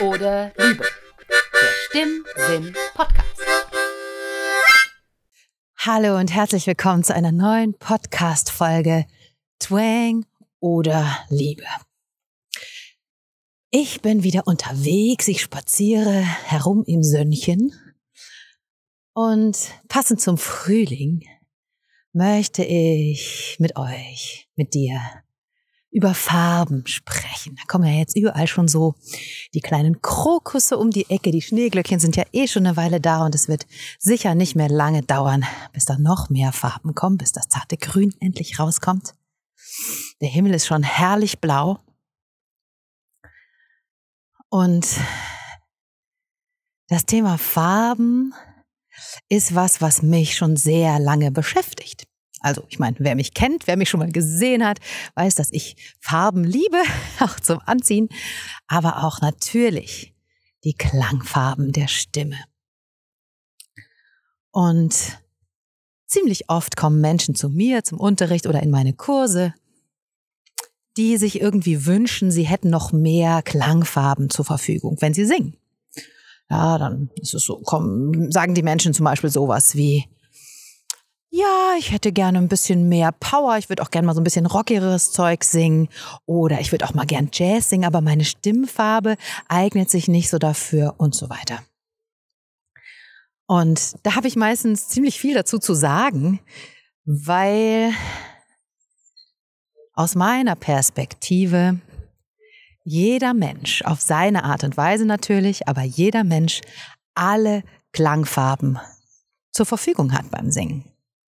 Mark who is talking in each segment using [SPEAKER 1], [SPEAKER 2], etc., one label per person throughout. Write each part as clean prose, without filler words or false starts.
[SPEAKER 1] oder Liebe. Der Stimmsinn-Podcast.
[SPEAKER 2] Hallo und herzlich willkommen zu einer neuen Podcast-Folge Twang oder Liebe. Ich bin wieder unterwegs, ich spaziere herum im Sönnchen und passend zum Frühling möchte ich mit euch, mit dir, über Farben sprechen. Da kommen ja jetzt überall schon so die kleinen Krokusse um die Ecke. Die Schneeglöckchen sind ja schon eine Weile da und es wird sicher nicht mehr lange dauern, bis da noch mehr Farben kommen, bis das zarte Grün endlich rauskommt. Der Himmel ist schon herrlich blau. Und das Thema Farben ist was mich schon sehr lange beschäftigt. Also ich meine, wer mich kennt, wer mich schon mal gesehen hat, weiß, dass ich Farben liebe, auch zum Anziehen, aber auch natürlich die Klangfarben der Stimme. Und ziemlich oft kommen Menschen zu mir zum Unterricht oder in meine Kurse, die sich irgendwie wünschen, sie hätten noch mehr Klangfarben zur Verfügung, wenn sie singen. Ja, dann ist es so, sagen die Menschen zum Beispiel sowas wie: Ja, ich hätte gerne ein bisschen mehr Power, ich würde auch gerne mal so ein bisschen rockigeres Zeug singen oder ich würde auch mal gern Jazz singen, aber meine Stimmfarbe eignet sich nicht so dafür und so weiter. Und da habe ich meistens ziemlich viel dazu zu sagen, weil aus meiner Perspektive jeder Mensch, auf seine Art und Weise natürlich, aber jeder Mensch alle Klangfarben zur Verfügung hat beim Singen.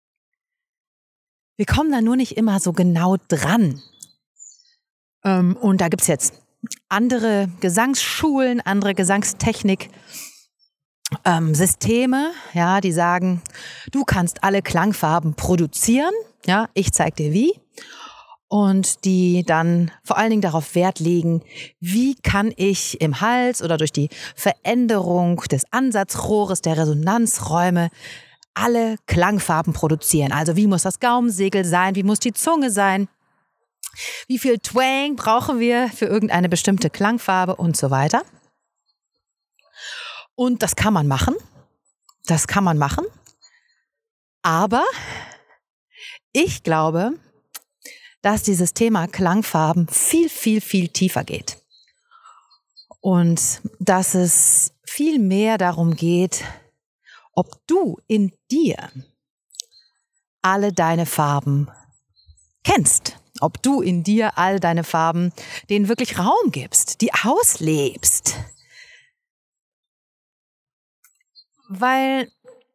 [SPEAKER 2] Wir kommen da nur nicht immer so genau dran. Und da gibt's jetzt andere Gesangsschulen, andere Gesangstechnik, Systeme, ja, die sagen, du kannst alle Klangfarben produzieren, ja, ich zeig dir wie. Und die dann vor allen Dingen darauf Wert legen, wie kann ich im Hals oder durch die Veränderung des Ansatzrohres, der Resonanzräume alle Klangfarben produzieren. Also wie muss das Gaumensegel sein, wie muss die Zunge sein, wie viel Twang brauchen wir für irgendeine bestimmte Klangfarbe und so weiter. Und das kann man machen, aber ich glaube, dass dieses Thema Klangfarben viel tiefer geht und dass es viel mehr darum geht, ob du in dir alle deine Farben kennst, ob du in dir all deine Farben denen wirklich Raum gibst, die auslebst. Weil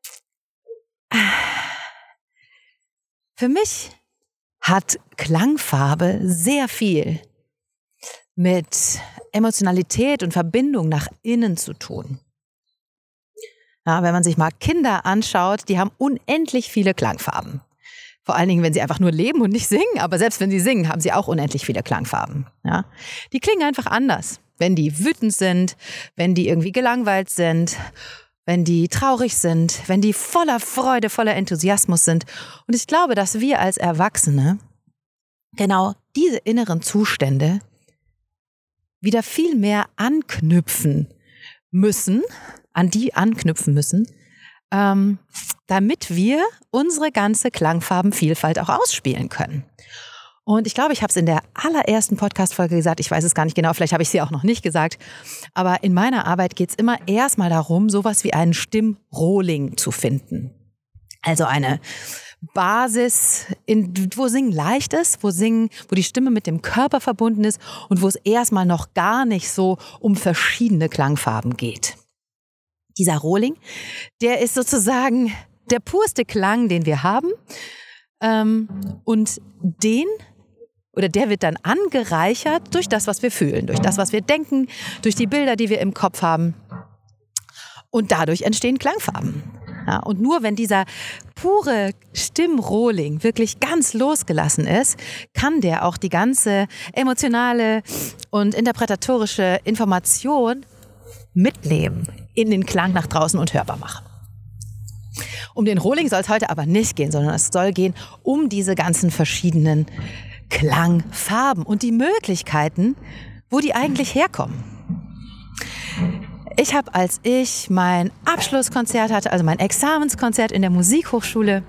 [SPEAKER 2] für mich hat Klangfarbe sehr viel mit Emotionalität und Verbindung nach innen zu tun. Ja, wenn man sich mal Kinder anschaut, die haben unendlich viele Klangfarben. Vor allen Dingen, wenn sie einfach nur leben und nicht singen. Aber selbst wenn sie singen, haben sie auch unendlich viele Klangfarben. Ja, die klingen einfach anders. Wenn die wütend sind, wenn die irgendwie gelangweilt sind, wenn die traurig sind, wenn die voller Freude, voller Enthusiasmus sind. Und ich glaube, dass wir als Erwachsene genau diese inneren Zustände wieder viel mehr anknüpfen müssen, damit wir unsere ganze Klangfarbenvielfalt auch ausspielen können. Und ich glaube, ich habe es in der allerersten Podcast-Folge gesagt, ich weiß es gar nicht genau, vielleicht habe ich es hier auch noch nicht gesagt, aber in meiner Arbeit geht es immer erstmal darum, sowas wie einen Stimmrohling zu finden. Also eine Basis, wo Singen leicht ist, wo die Stimme mit dem Körper verbunden ist und wo es erstmal noch gar nicht so um verschiedene Klangfarben geht. Dieser Rohling, der ist sozusagen der purste Klang, den wir haben, und der wird dann angereichert durch das, was wir fühlen, durch das, was wir denken, durch die Bilder, die wir im Kopf haben. Und dadurch entstehen Klangfarben. Ja, und nur wenn dieser pure Stimmrohling wirklich ganz losgelassen ist, kann der auch die ganze emotionale und interpretatorische Information mitnehmen, in den Klang nach draußen und hörbar machen. Um den Rohling soll es heute aber nicht gehen, sondern es soll gehen um diese ganzen verschiedenen Klangfarben und die Möglichkeiten, wo die eigentlich herkommen. Ich habe, als ich mein Abschlusskonzert hatte, also mein Examenskonzert in der Musikhochschule,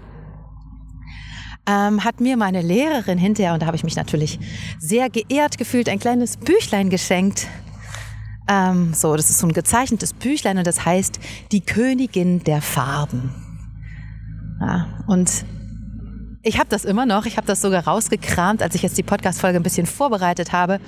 [SPEAKER 2] hat mir meine Lehrerin hinterher, und da habe ich mich natürlich sehr geehrt gefühlt, ein kleines Büchlein geschenkt. Das ist so ein gezeichnetes Büchlein und das heißt Die Königin der Farben. Ja, und ich habe das immer noch, ich habe das sogar rausgekramt, als ich jetzt die Podcast-Folge ein bisschen vorbereitet habe.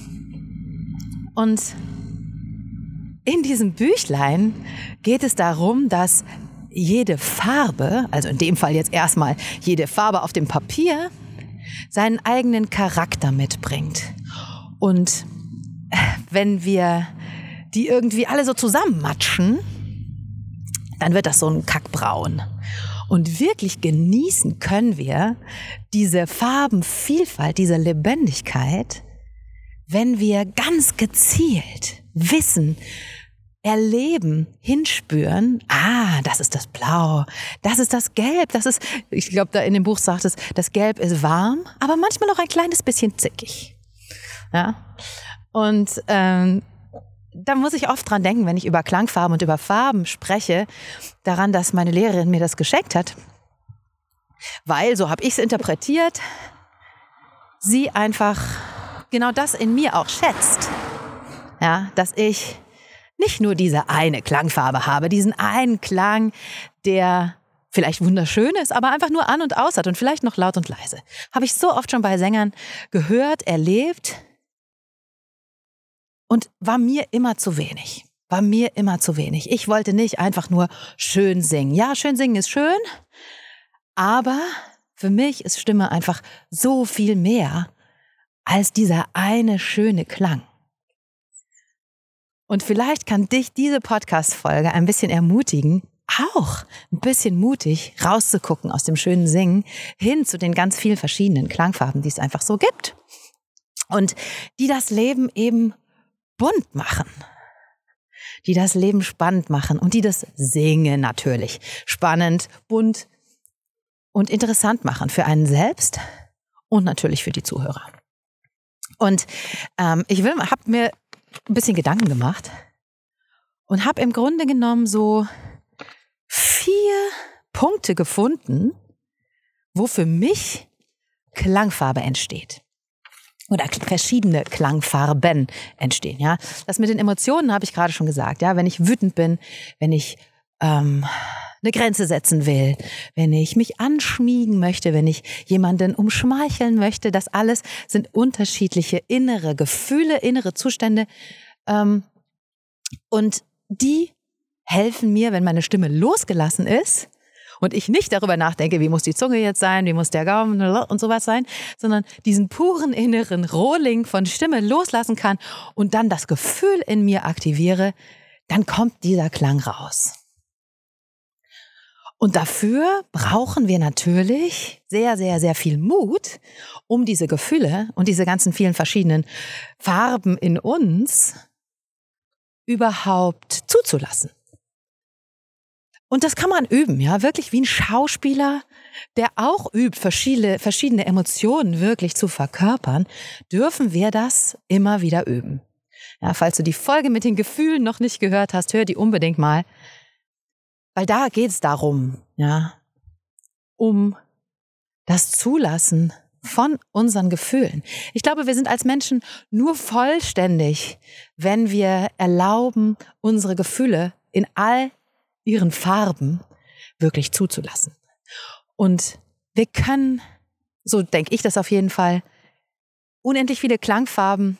[SPEAKER 2] Und in diesem Büchlein geht es darum, dass jede Farbe, also in dem Fall jetzt erstmal jede Farbe auf dem Papier, seinen eigenen Charakter mitbringt. Und wenn wir die irgendwie alle so zusammenmatschen, dann wird das so ein Kackbraun. Und wirklich genießen können wir diese Farbenvielfalt, diese Lebendigkeit, wenn wir ganz gezielt wissen, erleben, hinspüren, das ist das Blau, das ist das Gelb, ich glaube, da in dem Buch sagt es, das Gelb ist warm, aber manchmal auch ein kleines bisschen zickig. Ja? Und da muss ich oft dran denken, wenn ich über Klangfarben und über Farben spreche, daran, dass meine Lehrerin mir das geschenkt hat, weil, so habe ich es interpretiert, sie einfach genau das in mir auch schätzt, ja, dass ich nicht nur diese eine Klangfarbe habe, diesen einen Klang, der vielleicht wunderschön ist, aber einfach nur an und aus hat und vielleicht noch laut und leise. Habe ich so oft schon bei Sängern gehört, erlebt und war mir immer zu wenig. Ich wollte nicht einfach nur schön singen. Ja, schön singen ist schön, aber für mich ist Stimme einfach so viel mehr als dieser eine schöne Klang. Und vielleicht kann dich diese Podcast-Folge ein bisschen ermutigen, auch ein bisschen mutig rauszugucken aus dem schönen Singen hin zu den ganz vielen verschiedenen Klangfarben, die es einfach so gibt. Und die das Leben eben bunt machen. Die das Leben spannend machen und die das Singen natürlich spannend, bunt und interessant machen für einen selbst und natürlich für die Zuhörer. Und ich habe mir ein bisschen Gedanken gemacht und habe im Grunde genommen so 4 Punkte gefunden, wo für mich Klangfarbe entsteht. Oder verschiedene Klangfarben entstehen. Ja, das mit den Emotionen habe ich gerade schon gesagt. Ja, wenn ich wütend bin, wenn ich eine Grenze setzen will, wenn ich mich anschmiegen möchte, wenn ich jemanden umschmeicheln möchte, das alles sind unterschiedliche innere Gefühle, innere Zustände. Und die helfen mir, wenn meine Stimme losgelassen ist und ich nicht darüber nachdenke, wie muss die Zunge jetzt sein, wie muss der Gaumen und sowas sein, sondern diesen puren inneren Rohling von Stimme loslassen kann und dann das Gefühl in mir aktiviere, dann kommt dieser Klang raus. Und dafür brauchen wir natürlich sehr, sehr, sehr viel Mut, um diese Gefühle und diese ganzen vielen verschiedenen Farben in uns überhaupt zuzulassen. Und das kann man üben, ja, wirklich wie ein Schauspieler, der auch übt, verschiedene Emotionen wirklich zu verkörpern, dürfen wir das immer wieder üben. Ja, falls du die Folge mit den Gefühlen noch nicht gehört hast, hör die unbedingt mal. Weil da geht es darum, ja, um das Zulassen von unseren Gefühlen. Ich glaube, wir sind als Menschen nur vollständig, wenn wir erlauben, unsere Gefühle in all ihren Farben wirklich zuzulassen. Und wir können, so denke ich das auf jeden Fall, unendlich viele Klangfarben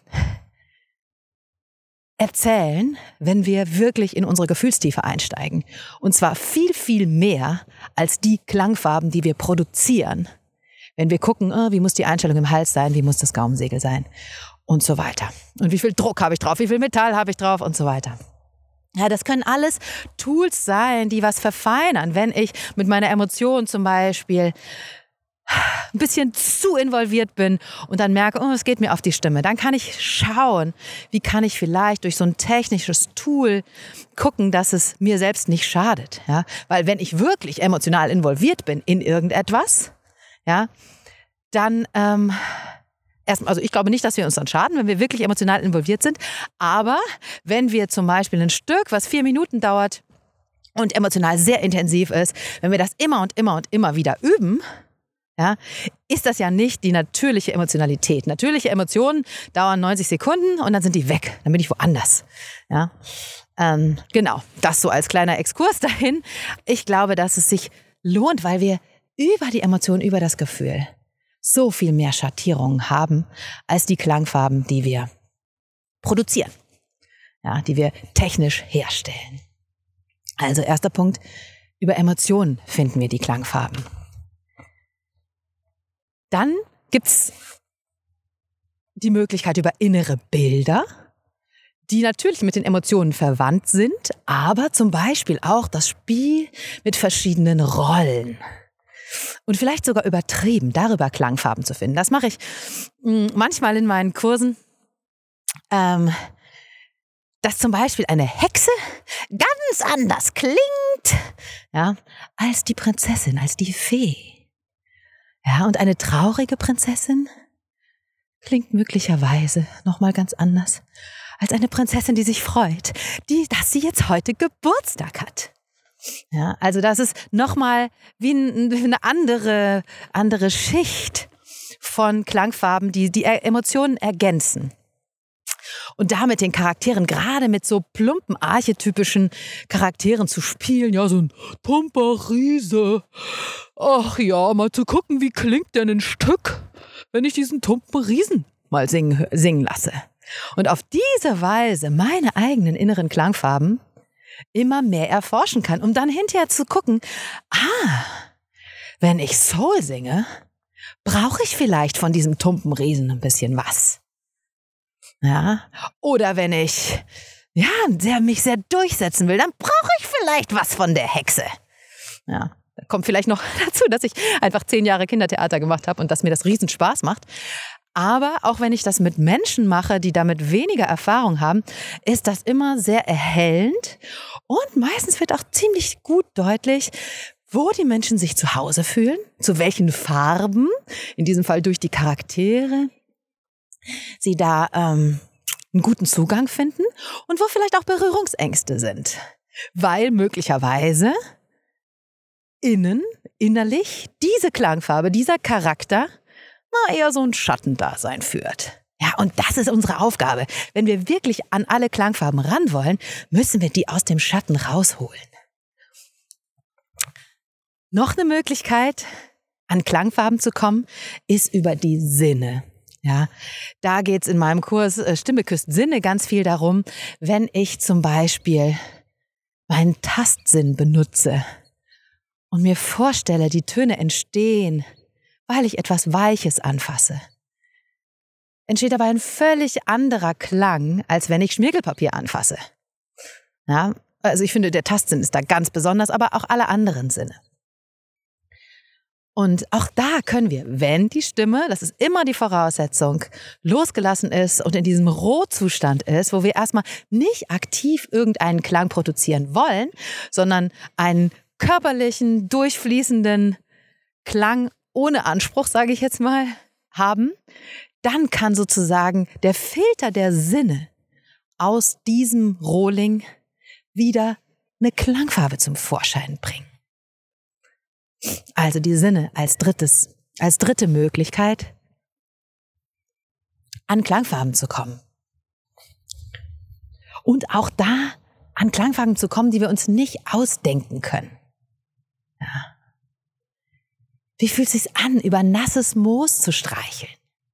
[SPEAKER 2] erzählen, wenn wir wirklich in unsere Gefühlstiefe einsteigen. Und zwar viel, viel mehr als die Klangfarben, die wir produzieren. Wenn wir gucken, wie muss die Einstellung im Hals sein, wie muss das Gaumensegel sein und so weiter. Und wie viel Druck habe ich drauf, wie viel Metall habe ich drauf und so weiter. Ja, das können alles Tools sein, die was verfeinern. Wenn ich mit meiner Emotion zum Beispiel ein bisschen zu involviert bin und dann merke, es geht mir auf die Stimme, dann kann ich schauen, wie kann ich vielleicht durch so ein technisches Tool gucken, dass es mir selbst nicht schadet. Ja? Weil wenn ich wirklich emotional involviert bin in irgendetwas, ja, dann also ich glaube nicht, dass wir uns dann schaden, wenn wir wirklich emotional involviert sind. Aber wenn wir zum Beispiel ein Stück, was 4 Minuten dauert und emotional sehr intensiv ist, wenn wir das immer und immer und immer wieder üben, ja, ist das ja nicht die natürliche Emotionalität. Natürliche Emotionen dauern 90 Sekunden und dann sind die weg. Dann bin ich woanders. Ja, genau, das so als kleiner Exkurs dahin. Ich glaube, dass es sich lohnt, weil wir über die Emotionen, über das Gefühl so viel mehr Schattierungen haben als die Klangfarben, die wir produzieren, ja, die wir technisch herstellen. Also erster Punkt, über Emotionen finden wir die Klangfarben. Dann gibt's die Möglichkeit über innere Bilder, die natürlich mit den Emotionen verwandt sind, aber zum Beispiel auch das Spiel mit verschiedenen Rollen. Und vielleicht sogar übertrieben, darüber Klangfarben zu finden. Das mache ich manchmal in meinen Kursen, dass zum Beispiel eine Hexe ganz anders klingt, ja, als die Prinzessin, als die Fee. Ja, und eine traurige Prinzessin klingt möglicherweise nochmal ganz anders als eine Prinzessin, die sich freut, dass sie jetzt heute Geburtstag hat. Ja, also das ist nochmal wie eine andere Schicht von Klangfarben, die Emotionen ergänzen. Und damit den Charakteren, gerade mit so plumpen, archetypischen Charakteren zu spielen, ja, so ein plumper Riese. Ach ja, mal zu gucken, wie klingt denn ein Stück, wenn ich diesen tumpen Riesen mal singen lasse. Und auf diese Weise meine eigenen inneren Klangfarben immer mehr erforschen kann, um dann hinterher zu gucken, wenn ich Soul singe, brauche ich vielleicht von diesem tumpen Riesen ein bisschen was. Ja, oder wenn ich mich sehr durchsetzen will, dann brauche ich vielleicht was von der Hexe. Ja, da kommt vielleicht noch dazu, dass ich einfach 10 Jahre Kindertheater gemacht habe und dass mir das riesen Spaß macht. Aber auch wenn ich das mit Menschen mache, die damit weniger Erfahrung haben, ist das immer sehr erhellend und meistens wird auch ziemlich gut deutlich, wo die Menschen sich zu Hause fühlen, zu welchen Farben, in diesem Fall durch die Charaktere, sie da einen guten Zugang finden und wo vielleicht auch Berührungsängste sind, weil möglicherweise innerlich diese Klangfarbe, dieser Charakter eher so ein Schattendasein führt. Ja, und das ist unsere Aufgabe. Wenn wir wirklich an alle Klangfarben ran wollen, müssen wir die aus dem Schatten rausholen. Noch eine Möglichkeit, an Klangfarben zu kommen, ist über die Sinne. Ja, da geht's in meinem Kurs Stimme küsst Sinne ganz viel darum, wenn ich zum Beispiel meinen Tastsinn benutze und mir vorstelle, die Töne entstehen, weil ich etwas Weiches anfasse, entsteht dabei ein völlig anderer Klang, als wenn ich Schmirgelpapier anfasse. Ja, also ich finde, der Tastsinn ist da ganz besonders, aber auch alle anderen Sinne. Und auch da können wir, wenn die Stimme, das ist immer die Voraussetzung, losgelassen ist und in diesem Rohzustand ist, wo wir erstmal nicht aktiv irgendeinen Klang produzieren wollen, sondern einen körperlichen, durchfließenden Klang ohne Anspruch, sage ich jetzt mal, haben, dann kann sozusagen der Filter der Sinne aus diesem Rohling wieder eine Klangfarbe zum Vorschein bringen. Also die Sinne als dritte Möglichkeit, an Klangfarben zu kommen. Und auch da an Klangfarben zu kommen, die wir uns nicht ausdenken können. Ja. Wie fühlt es sich an, über nasses Moos zu streicheln?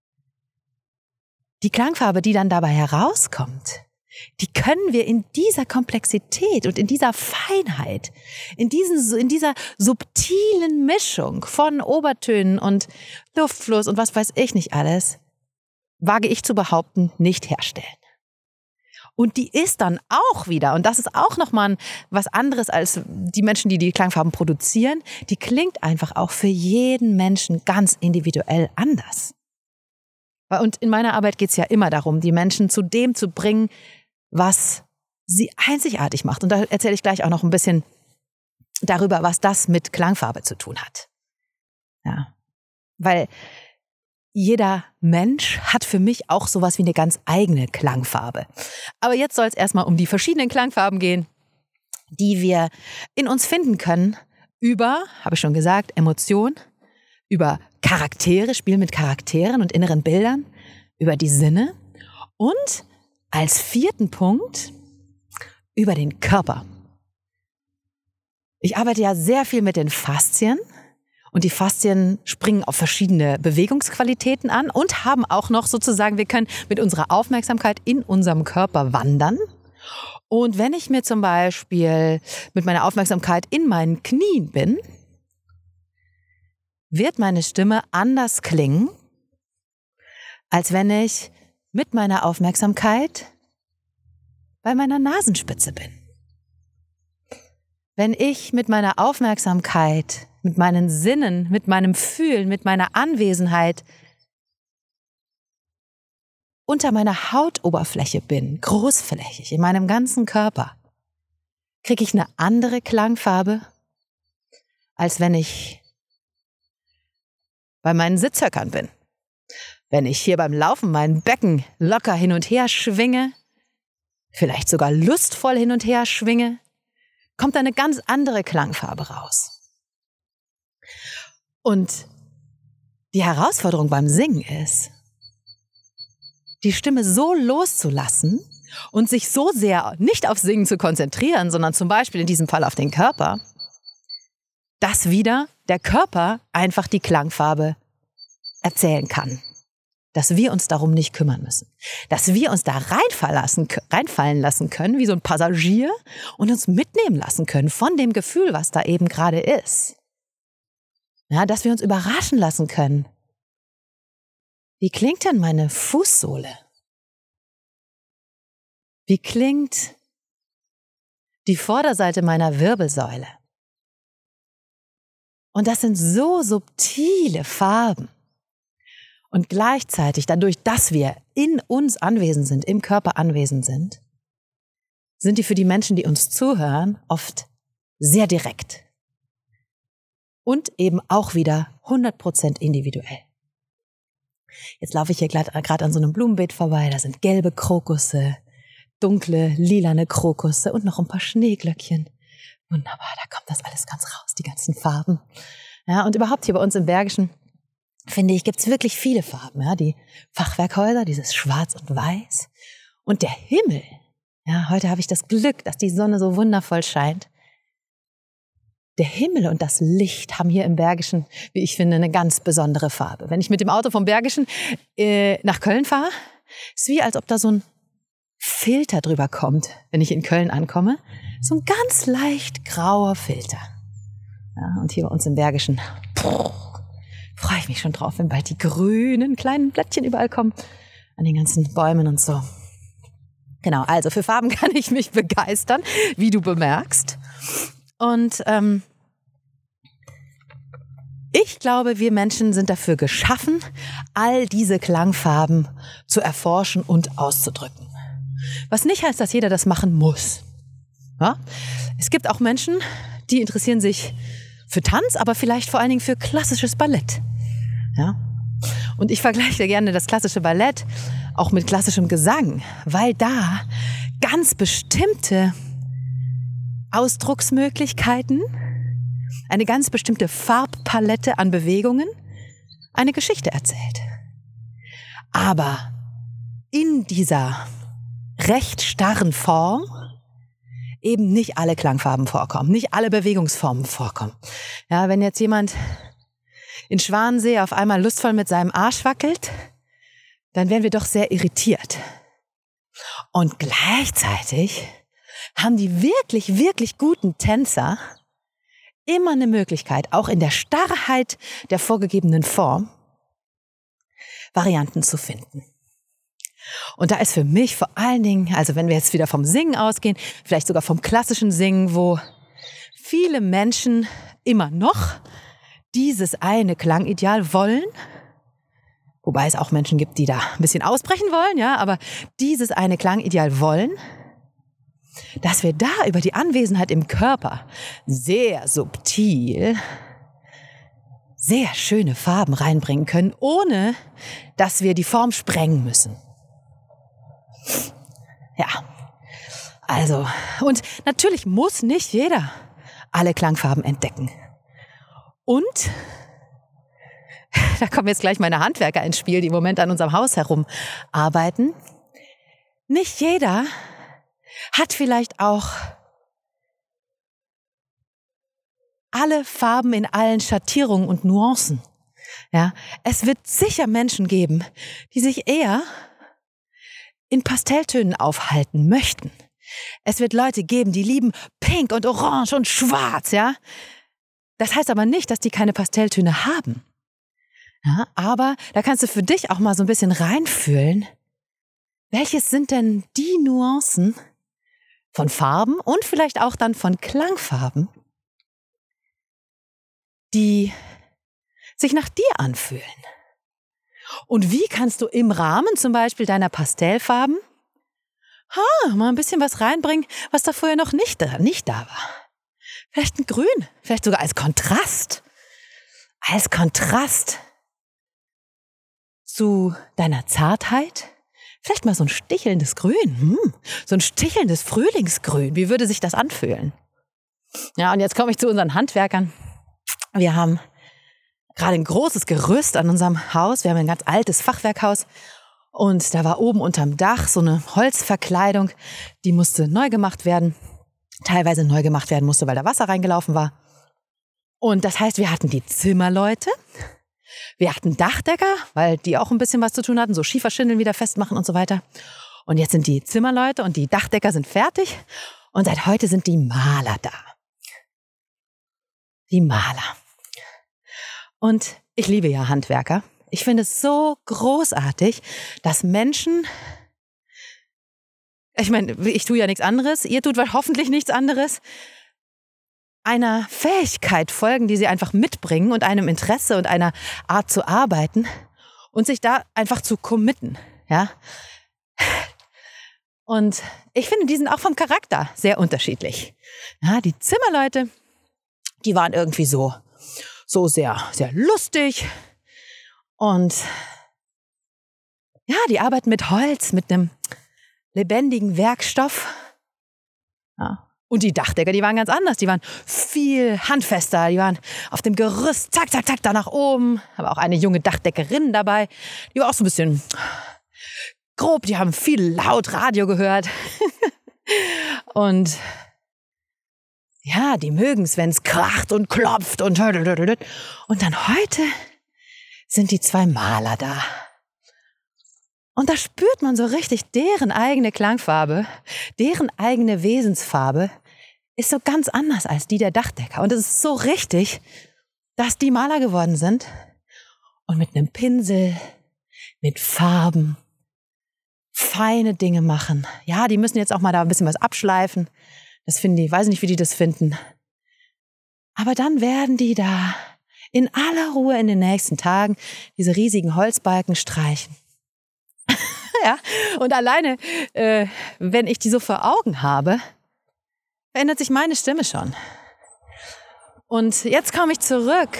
[SPEAKER 2] Die Klangfarbe, die dann dabei herauskommt, die können wir in dieser Komplexität und in dieser Feinheit, in dieser subtilen Mischung von Obertönen und Luftfluss und was weiß ich nicht alles, wage ich zu behaupten, nicht herstellen. Und die ist dann auch wieder, und das ist auch nochmal was anderes als die Menschen, die Klangfarben produzieren, die klingt einfach auch für jeden Menschen ganz individuell anders. Und in meiner Arbeit geht es ja immer darum, die Menschen zu dem zu bringen, was sie einzigartig macht. Und da erzähle ich gleich auch noch ein bisschen darüber, was das mit Klangfarbe zu tun hat. Ja. Weil jeder Mensch hat für mich auch sowas wie eine ganz eigene Klangfarbe. Aber jetzt soll es erstmal um die verschiedenen Klangfarben gehen, die wir in uns finden können über, habe ich schon gesagt, Emotion, über Charaktere, Spiel mit Charakteren und inneren Bildern, über die Sinne und als 4. Punkt über den Körper. Ich arbeite ja sehr viel mit den Faszien und die Faszien springen auf verschiedene Bewegungsqualitäten an und haben auch noch sozusagen, wir können mit unserer Aufmerksamkeit in unserem Körper wandern. Und wenn ich mir zum Beispiel mit meiner Aufmerksamkeit in meinen Knien bin, wird meine Stimme anders klingen, als wenn ich mit meiner Aufmerksamkeit bei meiner Nasenspitze bin. Wenn ich mit meiner Aufmerksamkeit, mit meinen Sinnen, mit meinem Fühlen, mit meiner Anwesenheit unter meiner Hautoberfläche bin, großflächig in meinem ganzen Körper, kriege ich eine andere Klangfarbe, als wenn ich bei meinen Sitzhöckern bin. Wenn ich hier beim Laufen mein Becken locker hin und her schwinge, vielleicht sogar lustvoll hin und her schwinge, kommt eine ganz andere Klangfarbe raus. Und die Herausforderung beim Singen ist, die Stimme so loszulassen und sich so sehr nicht auf Singen zu konzentrieren, sondern zum Beispiel in diesem Fall auf den Körper, dass wieder der Körper einfach die Klangfarbe erzählen kann. Dass wir uns darum nicht kümmern müssen. Dass wir uns da reinfallen lassen können, wie so ein Passagier und uns mitnehmen lassen können von dem Gefühl, was da eben gerade ist. Ja, dass wir uns überraschen lassen können. Wie klingt denn meine Fußsohle? Wie klingt die Vorderseite meiner Wirbelsäule? Und das sind so subtile Farben. Und gleichzeitig, dadurch, dass wir in uns anwesend sind, im Körper anwesend sind die für die Menschen, die uns zuhören, oft sehr direkt. Und eben auch wieder 100% individuell. Jetzt laufe ich hier gerade an so einem Blumenbeet vorbei, da sind gelbe Krokusse, dunkle, lilane Krokusse und noch ein paar Schneeglöckchen. Wunderbar, da kommt das alles ganz raus, die ganzen Farben. Ja, und überhaupt hier bei uns im Bergischen, finde ich, gibt es wirklich viele Farben. Ja, die Fachwerkhäuser, dieses Schwarz und Weiß. Und der Himmel. Ja, heute habe ich das Glück, dass die Sonne so wundervoll scheint. Der Himmel und das Licht haben hier im Bergischen, wie ich finde, eine ganz besondere Farbe. Wenn ich mit dem Auto vom Bergischen nach Köln fahre, ist wie, als ob da so ein Filter drüber kommt, wenn ich in Köln ankomme. So ein ganz leicht grauer Filter. Ja, und hier bei uns im Bergischen freue ich mich schon drauf, wenn bald die grünen kleinen Blättchen überall kommen, an den ganzen Bäumen und so. Genau, also für Farben kann ich mich begeistern, wie du bemerkst. Und ich glaube, wir Menschen sind dafür geschaffen, all diese Klangfarben zu erforschen und auszudrücken. Was nicht heißt, dass jeder das machen muss. Ja? Es gibt auch Menschen, die interessieren sich für Tanz, aber vielleicht vor allen Dingen für klassisches Ballett. Ja? Und ich vergleiche gerne das klassische Ballett auch mit klassischem Gesang, weil da ganz bestimmte Ausdrucksmöglichkeiten, eine ganz bestimmte Farbpalette an Bewegungen eine Geschichte erzählt. Aber in dieser recht starren Form eben nicht alle Klangfarben vorkommen, nicht alle Bewegungsformen vorkommen. Ja, wenn jetzt jemand in Schwanensee auf einmal lustvoll mit seinem Arsch wackelt, dann werden wir doch sehr irritiert. Und gleichzeitig haben die wirklich, wirklich guten Tänzer immer eine Möglichkeit, auch in der Starrheit der vorgegebenen Form, Varianten zu finden. Und da ist für mich vor allen Dingen, also wenn wir jetzt wieder vom Singen ausgehen, vielleicht sogar vom klassischen Singen, wo viele Menschen immer noch dieses eine Klangideal wollen, wobei es auch Menschen gibt, die da ein bisschen ausbrechen wollen, ja, aber dieses eine Klangideal wollen, dass wir da über die Anwesenheit im Körper sehr subtil sehr schöne Farben reinbringen können, ohne dass wir die Form sprengen müssen. Ja, also, und natürlich muss nicht jeder alle Klangfarben entdecken. Und da kommen jetzt gleich meine Handwerker ins Spiel, die im Moment an unserem Haus herumarbeiten. Nicht jeder hat vielleicht auch alle Farben in allen Schattierungen und Nuancen. Ja, es wird sicher Menschen geben, die sich eher in Pastelltönen aufhalten möchten. Es wird Leute geben, die lieben Pink und Orange und Schwarz, ja. Das heißt aber nicht, dass die keine Pastelltöne haben. Ja, aber da kannst du für dich auch mal so ein bisschen reinfühlen, welches sind denn die Nuancen von Farben und vielleicht auch dann von Klangfarben, die sich nach dir anfühlen. Und wie kannst du im Rahmen zum Beispiel deiner Pastellfarben mal ein bisschen was reinbringen, was da vorher noch nicht da war. Vielleicht ein Grün, vielleicht sogar als Kontrast. Als Kontrast zu deiner Zartheit. Vielleicht mal so ein stichelndes Grün. So ein stichelndes Frühlingsgrün. Wie würde sich das anfühlen? Ja, und jetzt komme ich zu unseren Handwerkern. Wir haben gerade ein großes Gerüst an unserem Haus. Wir haben ein ganz altes Fachwerkhaus. Und da war oben unterm Dach so eine Holzverkleidung, die musste neu gemacht werden. Teilweise neu gemacht werden musste, weil da Wasser reingelaufen war. Und das heißt, wir hatten die Zimmerleute, wir hatten Dachdecker, weil die auch ein bisschen was zu tun hatten, so Schieferschindeln wieder festmachen und so weiter. Und jetzt sind die Zimmerleute und die Dachdecker sind fertig. Und seit heute sind die Maler da. Die Maler. Und ich liebe ja Handwerker. Ich finde es so großartig, dass Menschen, ich meine, ich tue ja nichts anderes, ihr tut hoffentlich nichts anderes, einer Fähigkeit folgen, die sie einfach mitbringen und einem Interesse und einer Art zu arbeiten und sich da einfach zu committen, ja. Und ich finde, die sind auch vom Charakter sehr unterschiedlich. Ja, die Zimmerleute, die waren irgendwie so sehr, sehr lustig. Und ja, die arbeiten mit Holz, mit einem lebendigen Werkstoff. Ja. Und die Dachdecker, die waren ganz anders. Die waren viel handfester. Die waren auf dem Gerüst, zack, zack, zack, da nach oben. Aber auch eine junge Dachdeckerin dabei. Die war auch so ein bisschen grob. Die haben viel laut Radio gehört. Und ja, die mögen es, wenn es kracht und klopft und dann heute sind die zwei Maler da. Und da spürt man so richtig, deren eigene Klangfarbe, deren eigene Wesensfarbe ist so ganz anders als die der Dachdecker. Und es ist so richtig, dass die Maler geworden sind und mit einem Pinsel, mit Farben, feine Dinge machen. Ja, die müssen jetzt auch mal da ein bisschen was abschleifen. Das finden die, weiß nicht, wie die das finden. Aber dann werden die da in aller Ruhe in den nächsten Tagen diese riesigen Holzbalken streichen. Ja, und alleine, wenn ich die so vor Augen habe, verändert sich meine Stimme schon. Und jetzt komme ich zurück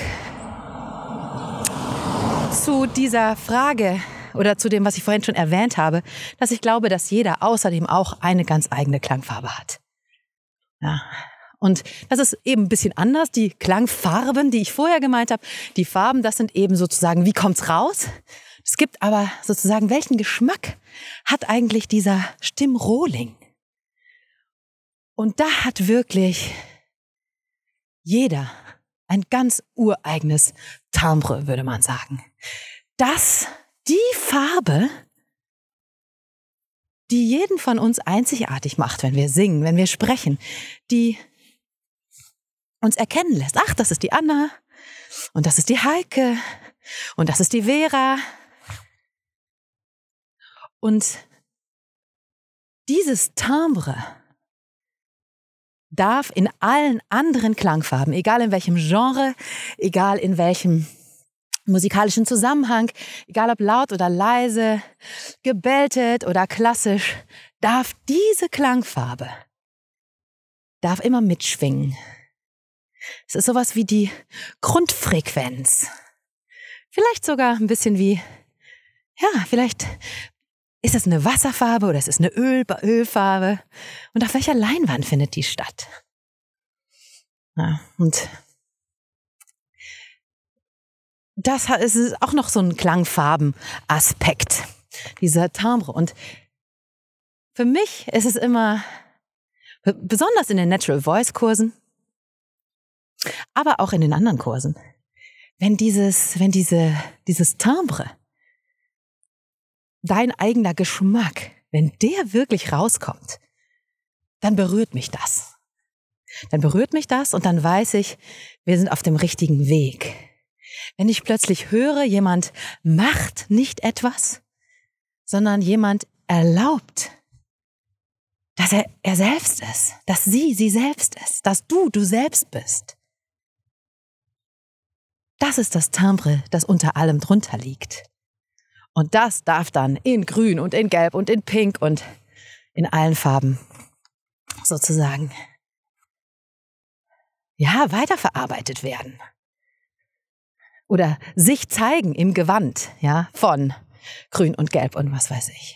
[SPEAKER 2] zu dieser Frage oder zu dem, was ich vorhin schon erwähnt habe, dass ich glaube, dass jeder außerdem auch eine ganz eigene Klangfarbe hat. Ja. Und das ist eben ein bisschen anders. Die Klangfarben, die ich vorher gemeint habe, die Farben, das sind eben sozusagen, wie kommt's raus? Es gibt aber sozusagen, welchen Geschmack hat eigentlich dieser Stimmrohling? Und da hat wirklich jeder ein ganz ureigenes Timbre, würde man sagen. Dass die Farbe, die jeden von uns einzigartig macht, wenn wir singen, wenn wir sprechen, die uns erkennen lässt. Ach, das ist die Anna und das ist die Heike und das ist die Vera. Und dieses Timbre darf in allen anderen Klangfarben, egal in welchem Genre, egal in welchem musikalischen Zusammenhang, egal ob laut oder leise, gebeltet oder klassisch, darf diese Klangfarbe immer mitschwingen. Es ist sowas wie die Grundfrequenz. Vielleicht sogar ein bisschen wie, vielleicht ist es eine Wasserfarbe oder es ist eine Ölfarbe. Und auf welcher Leinwand findet die statt? Ja, und das ist auch noch so ein Klangfarben-Aspekt, dieser Timbre. Und für mich ist es immer, besonders in den Natural Voice Kursen, aber auch in den anderen Kursen, wenn dieses Timbre, dein eigener Geschmack, wenn der wirklich rauskommt, dann berührt mich das. Dann berührt mich das und dann weiß ich, wir sind auf dem richtigen Weg. Wenn ich plötzlich höre, jemand macht nicht etwas, sondern jemand erlaubt, dass er selbst ist, dass sie selbst ist, dass du selbst bist. Das ist das Timbre, das unter allem drunter liegt. Und das darf dann in Grün und in Gelb und in Pink und in allen Farben sozusagen weiterverarbeitet werden. Oder sich zeigen im Gewand, von Grün und Gelb und was weiß ich.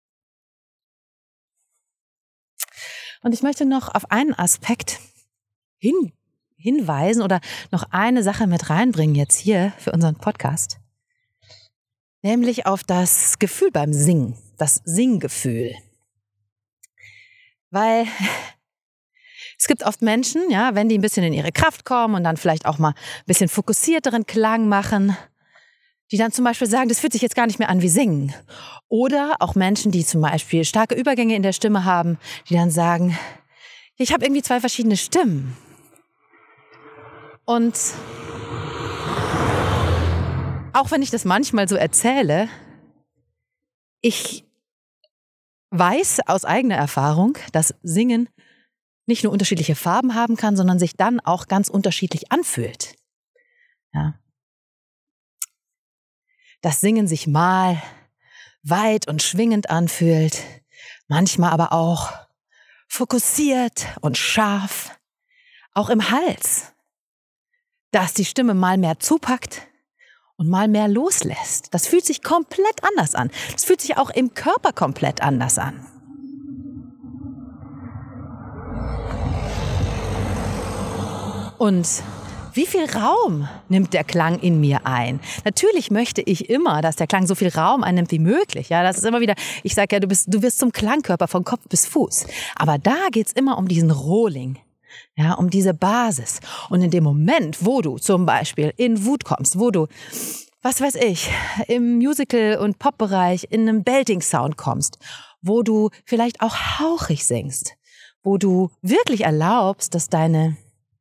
[SPEAKER 2] Und ich möchte noch auf einen Aspekt hinweisen oder noch eine Sache mit reinbringen jetzt hier für unseren Podcast. Nämlich auf das Gefühl beim Singen, das Singgefühl. Weil es gibt oft Menschen, wenn die ein bisschen in ihre Kraft kommen und dann vielleicht auch mal ein bisschen fokussierteren Klang machen, die dann zum Beispiel sagen, das fühlt sich jetzt gar nicht mehr an wie Singen. Oder auch Menschen, die zum Beispiel starke Übergänge in der Stimme haben, die dann sagen, ich habe irgendwie 2 verschiedene Stimmen. Und auch wenn ich das manchmal so erzähle, ich weiß aus eigener Erfahrung, dass Singen nicht nur unterschiedliche Farben haben kann, sondern sich dann auch ganz unterschiedlich anfühlt. Ja. Dass Singen sich mal weit und schwingend anfühlt, manchmal aber auch fokussiert und scharf, auch im Hals. Dass die Stimme mal mehr zupackt und mal mehr loslässt. Das fühlt sich komplett anders an. Das fühlt sich auch im Körper komplett anders an. Und wie viel Raum nimmt der Klang in mir ein? Natürlich möchte ich immer, dass der Klang so viel Raum einnimmt wie möglich. Ja, das ist immer wieder, ich sage ja, du wirst zum Klangkörper von Kopf bis Fuß. Aber da geht's immer um diesen Rohling. Ja, um diese Basis. Und in dem Moment, wo du zum Beispiel in Wut kommst, wo du, was weiß ich, im Musical- und Pop-Bereich in einem Belting-Sound kommst, wo du vielleicht auch hauchig singst, wo du wirklich erlaubst, dass deine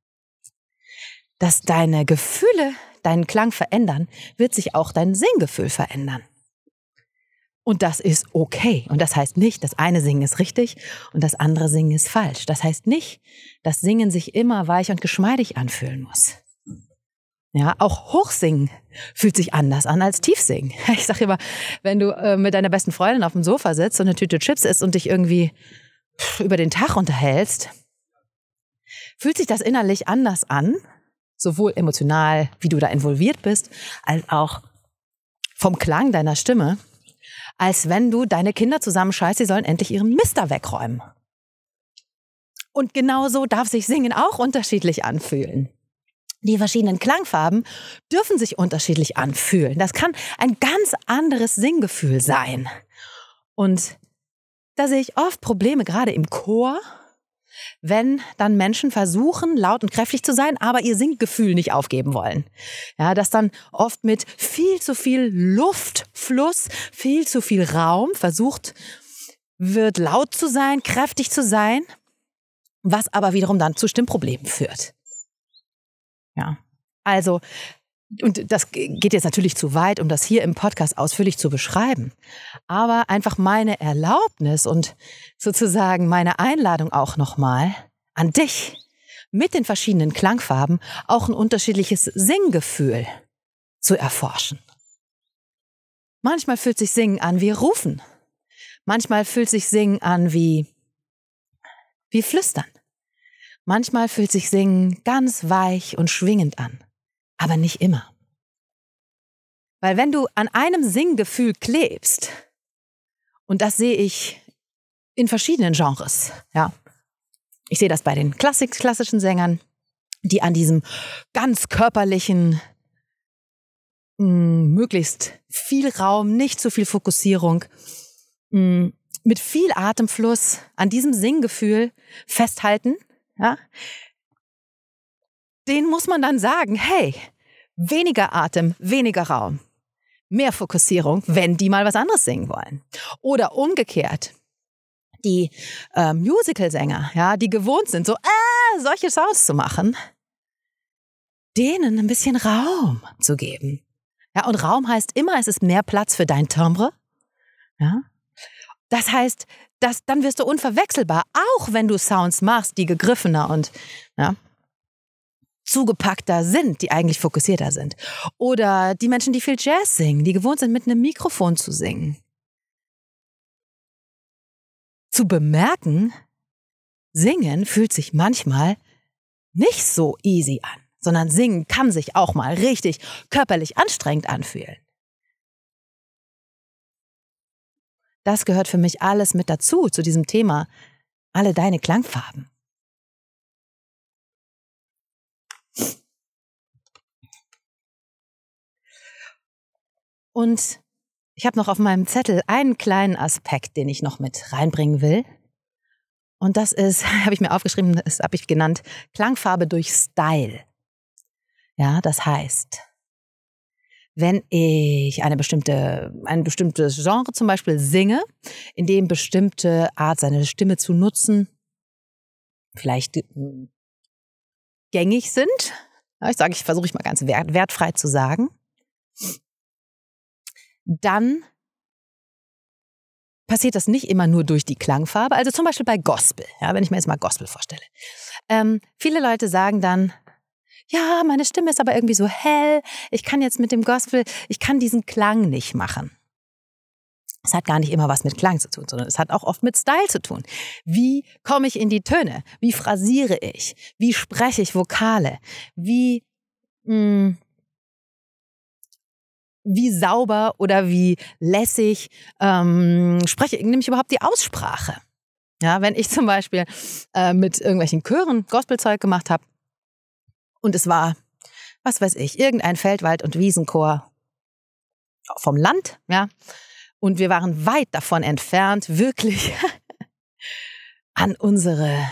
[SPEAKER 2] Gefühle deinen Klang verändern, wird sich auch dein Singgefühl verändern. Und das ist okay. Und das heißt nicht, das eine Singen ist richtig und das andere Singen ist falsch. Das heißt nicht, dass Singen sich immer weich und geschmeidig anfühlen muss. Ja, auch Hochsingen fühlt sich anders an als Tiefsingen. Ich sage immer, wenn du mit deiner besten Freundin auf dem Sofa sitzt und eine Tüte Chips isst und dich irgendwie über den Tag unterhältst, fühlt sich das innerlich anders an, sowohl emotional, wie du da involviert bist, als auch vom Klang deiner Stimme, als wenn du deine Kinder zusammenscheißt, sie sollen endlich ihren Mister wegräumen. Und genauso darf sich Singen auch unterschiedlich anfühlen. Die verschiedenen Klangfarben dürfen sich unterschiedlich anfühlen. Das kann ein ganz anderes Singgefühl sein. Und da sehe ich oft Probleme, gerade im Chor, wenn dann Menschen versuchen, laut und kräftig zu sein, aber ihr Singgefühl nicht aufgeben wollen. Ja, dass dann oft mit viel zu viel Luftfluss, viel zu viel Raum versucht wird, laut zu sein, kräftig zu sein, was aber wiederum dann zu Stimmproblemen führt. Ja, also, und das geht jetzt natürlich zu weit, um das hier im Podcast ausführlich zu beschreiben. Aber einfach meine Erlaubnis und sozusagen meine Einladung auch nochmal an dich, mit den verschiedenen Klangfarben auch ein unterschiedliches Singgefühl zu erforschen. Manchmal fühlt sich Singen an wie Rufen. Manchmal fühlt sich Singen an wie Flüstern. Manchmal fühlt sich Singen ganz weich und schwingend an, aber nicht immer. Weil wenn du an einem Singgefühl klebst, und das sehe ich in verschiedenen Genres, ja. Ich sehe das bei den klassischen Sängern, die an diesem ganz körperlichen, möglichst viel Raum, nicht zu viel Fokussierung, mit viel Atemfluss an diesem Singgefühl festhalten, ja. Denen muss man dann sagen, hey, weniger Atem, weniger Raum, mehr Fokussierung, wenn die mal was anderes singen wollen. Oder umgekehrt, die Musical-Sänger, ja, die gewohnt sind, so solche Sounds zu machen, denen ein bisschen Raum zu geben. Ja, und Raum heißt immer, es ist mehr Platz für dein Timbre. Ja? Das heißt, dann wirst du unverwechselbar, auch wenn du Sounds machst, die gegriffener und zugepackter sind, die eigentlich fokussierter sind. Oder die Menschen, die viel Jazz singen, die gewohnt sind, mit einem Mikrofon zu singen. Zu bemerken, Singen fühlt sich manchmal nicht so easy an, sondern Singen kann sich auch mal richtig körperlich anstrengend anfühlen. Das gehört für mich alles mit dazu, zu diesem Thema, alle deine Klangfarben. Und ich habe noch auf meinem Zettel einen kleinen Aspekt, den ich noch mit reinbringen will. Und das ist, habe ich mir aufgeschrieben, das habe ich genannt, Klangfarbe durch Style. Ja, das heißt, wenn ich ein bestimmtes Genre zum Beispiel singe, in dem bestimmte Art seine Stimme zu nutzen vielleicht gängig sind, ich versuche ich mal ganz wertfrei zu sagen, dann passiert das nicht immer nur durch die Klangfarbe. Also zum Beispiel bei Gospel, ja, wenn ich mir jetzt mal Gospel vorstelle. Viele Leute sagen dann, ja, meine Stimme ist aber irgendwie so hell, ich kann jetzt mit dem Gospel, ich kann diesen Klang nicht machen. Es hat gar nicht immer was mit Klang zu tun, sondern es hat auch oft mit Style zu tun. Wie komme ich in die Töne? Wie phrasiere ich? Wie spreche ich Vokale? Wie sauber oder wie lässig nehme ich überhaupt die Aussprache? Ja, wenn ich zum Beispiel mit irgendwelchen Chören Gospelzeug gemacht habe und es war, was weiß ich, irgendein Feldwald- und Wiesenchor vom Land, ja, und wir waren weit davon entfernt, wirklich an unsere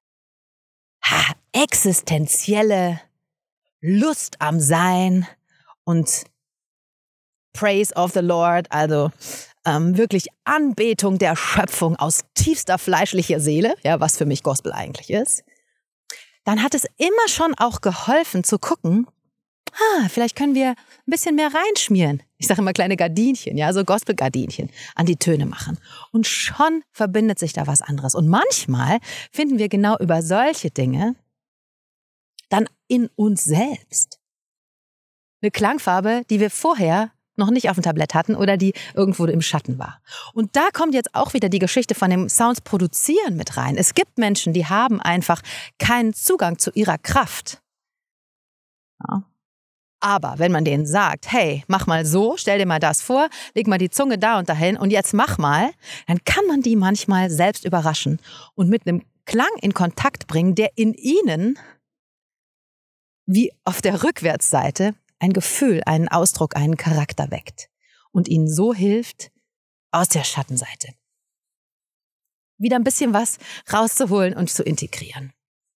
[SPEAKER 2] existenzielle Lust am Sein und Praise of the Lord, also wirklich Anbetung der Schöpfung aus tiefster fleischlicher Seele, ja, was für mich Gospel eigentlich ist, dann hat es immer schon auch geholfen zu gucken, vielleicht können wir ein bisschen mehr reinschmieren. Ich sage immer kleine Gardinchen, ja, so Gospel-Gardinchen an die Töne machen. Und schon verbindet sich da was anderes. Und manchmal finden wir genau über solche Dinge dann in uns selbst eine Klangfarbe, die wir vorher noch nicht auf dem Tablett hatten oder die irgendwo im Schatten war. Und da kommt jetzt auch wieder die Geschichte von dem Sounds produzieren mit rein. Es gibt Menschen, die haben einfach keinen Zugang zu ihrer Kraft. Ja. Aber wenn man denen sagt, hey, mach mal so, stell dir mal das vor, leg mal die Zunge da und dahin und jetzt mach mal, dann kann man die manchmal selbst überraschen und mit einem Klang in Kontakt bringen, der in ihnen, wie auf der Rückwärtsseite, ein Gefühl, einen Ausdruck, einen Charakter weckt und ihnen so hilft, aus der Schattenseite wieder ein bisschen was rauszuholen und zu integrieren.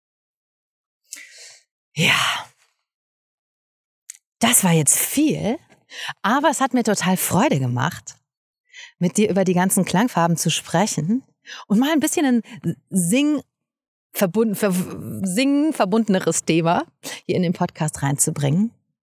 [SPEAKER 2] Ja, das war jetzt viel, aber es hat mir total Freude gemacht, mit dir über die ganzen Klangfarben zu sprechen und mal ein bisschen ein verbundeneres Thema hier in den Podcast reinzubringen.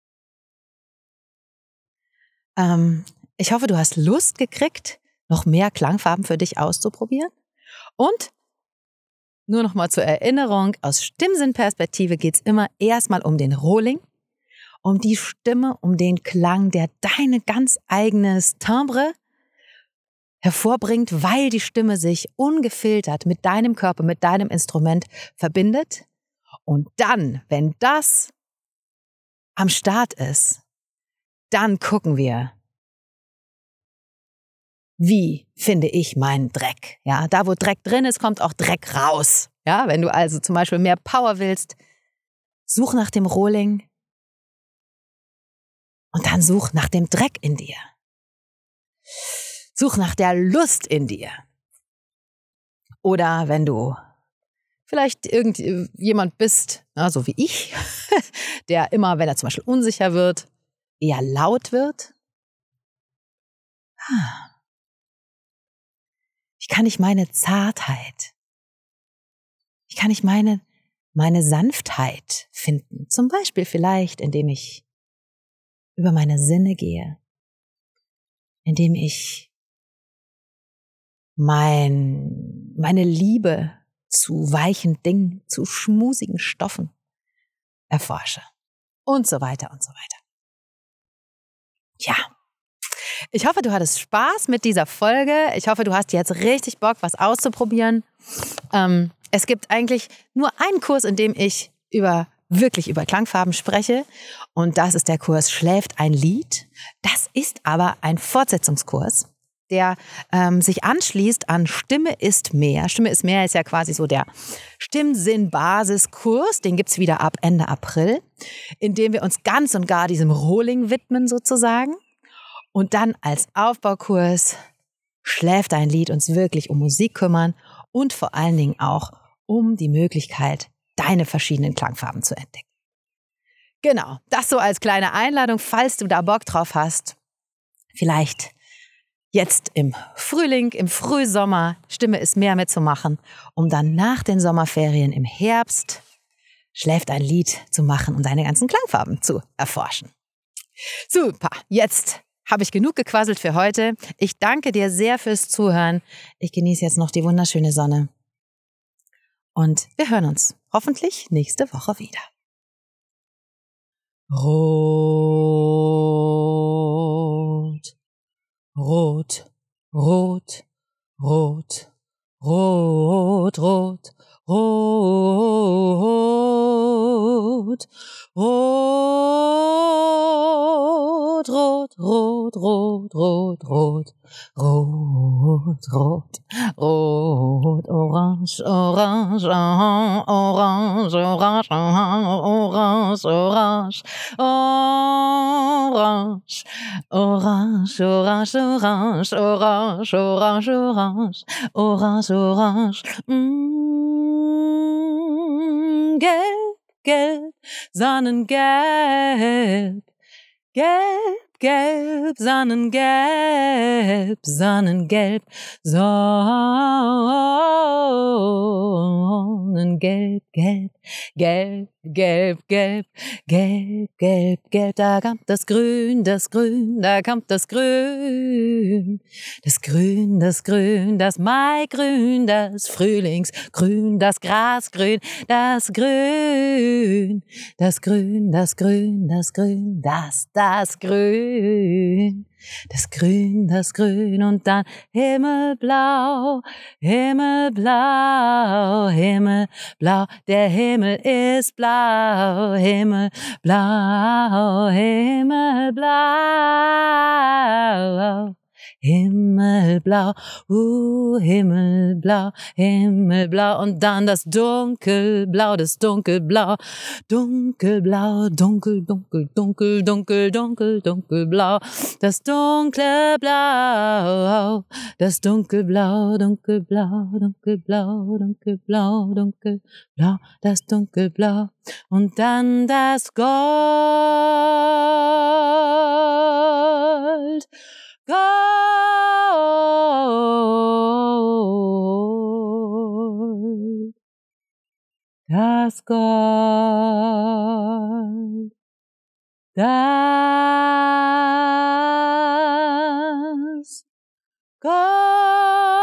[SPEAKER 2] Ich hoffe, du hast Lust gekriegt, noch mehr Klangfarben für dich auszuprobieren. Und nur noch mal zur Erinnerung, aus Stimmsinnperspektive geht es immer erstmal um den Rohling, um die Stimme, um den Klang, der deine ganz eigenes Timbre hervorbringt, weil die Stimme sich ungefiltert mit deinem Körper, mit deinem Instrument verbindet Und dann, wenn das am Start ist, dann gucken wir, wie finde ich meinen Dreck. Ja, da wo Dreck drin ist, kommt auch Dreck raus. Ja, wenn du also zum Beispiel mehr Power willst, such nach dem Rohling und dann such nach dem Dreck in dir. Such nach der Lust in dir. Oder wenn du vielleicht irgendjemand bist, so wie ich, der immer, wenn er zum Beispiel unsicher wird, eher laut wird. Wie kann ich meine Zartheit, wie kann ich meine Sanftheit finden? Zum Beispiel vielleicht, indem ich über meine Sinne gehe, indem ich meine Liebe zu weichen Dingen, zu schmusigen Stoffen erforsche und so weiter und so weiter. Ja, ich hoffe, du hattest Spaß mit dieser Folge. Ich hoffe, du hast jetzt richtig Bock, was auszuprobieren. Es gibt eigentlich nur einen Kurs, in dem ich wirklich über Klangfarben spreche. Und das ist der Kurs Schläft ein Lied. Das ist aber ein Fortsetzungskurs, der sich anschließt an Stimme ist mehr. Stimme ist mehr ist ja quasi so der Stimmsinn-Basiskurs. Den gibt's wieder ab Ende April, in dem wir uns ganz und gar diesem Rohling widmen sozusagen. Und dann als Aufbaukurs Schläft ein Lied uns wirklich um Musik kümmern und vor allen Dingen auch um die Möglichkeit, deine verschiedenen Klangfarben zu entdecken. Genau, das so als kleine Einladung, falls du da Bock drauf hast. Vielleicht jetzt im Frühling, im Frühsommer, Stimme ist mehr mitzumachen, um dann nach den Sommerferien im Herbst Schläft ein Lied zu machen und deine ganzen Klangfarben zu erforschen. Super, jetzt habe ich genug gequasselt für heute. Ich danke dir sehr fürs Zuhören. Ich genieße jetzt noch die wunderschöne Sonne. Und wir hören uns hoffentlich nächste Woche wieder. Rot, rot, rot, rot, rot, rot, rot, rot, rot, rot, rot, rot, rot, rot, rot, orange, orange, orange, orange, orange, orange, orange, orange, orange, orange, orange, orange, orange, orange, orange, gelb, gelb, Sonnengelb, gelb, gelb, Sonnengelb, Sonnengelb, Sonnengelb, gelb, gelb, gelb, gelb, gelb, gelb, gelb, da kommt das Grün, da kommt das Grün, das Grün, das Grün, das Maigrün, das Frühlingsgrün, das Grasgrün, das Grün, das Grün, das Grün, das Grün, das Grün. Das Grün, das Grün und dann Himmelblau, Himmelblau, Himmelblau, der Himmel ist blau, Himmelblau, Himmelblau. Himmelblau, Himmelblau, Himmelblau und dann das Dunkelblau, dunkelblau, dunkel, dunkel, dunkel, dunkel, dunkel, dunkelblau, das dunkle Blau, das dunkelblau, dunkelblau, dunkelblau, dunkelblau, dunkelblau, das dunkelblau und dann das Gold. Gold, das Gold, das Gold.